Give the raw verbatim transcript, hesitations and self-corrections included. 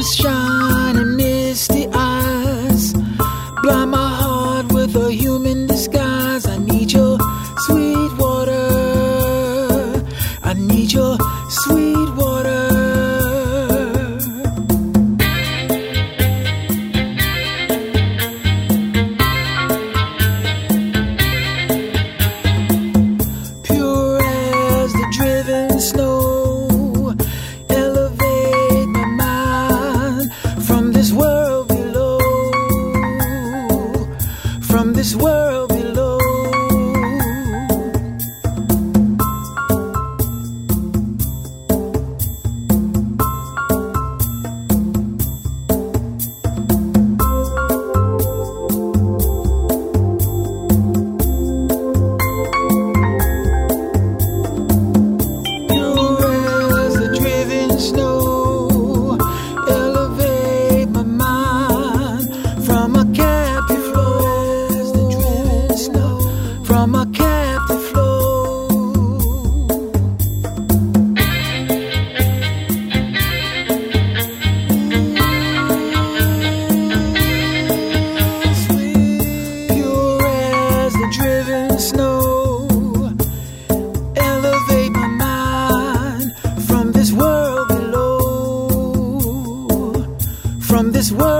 shine and misty eyes, blind my heart with a human disguise. I need your sweet water, I need your sweet water. Pure as the driven snow, elevate my mind from this world below, from this world below. Pure as the driven snow, elevate my mind from a captive flow, as the driven snow, from a captive flow. Pure as the driven snow, elevate my mind from this world below, from this world